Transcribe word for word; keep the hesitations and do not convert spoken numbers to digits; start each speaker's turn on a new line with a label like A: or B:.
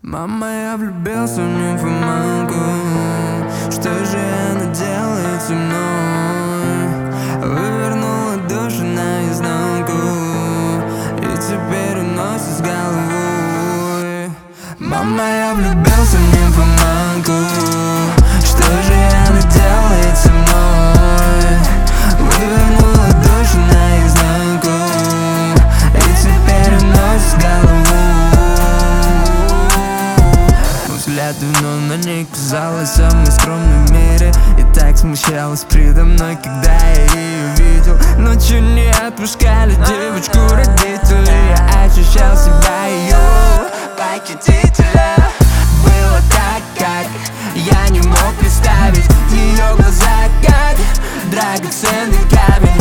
A: Мама, я влюбился в нимфоманку. Что же она делает со мной? Вывернула душу наизнанку и теперь уносит с головой. Мама, я влюбился в нимфоманку. Что же она делает со мной? Вывернула душу наизнанку и теперь уносит с головой. Взгляд давно на ней казалась самой скромной в мире, и так смущалась предо мной, когда я ее видел. Ночью не отпускали девочку родители, я ощущал себя ее похитителем. Было так, как я не мог представить ее глаза, как драгоценный камень.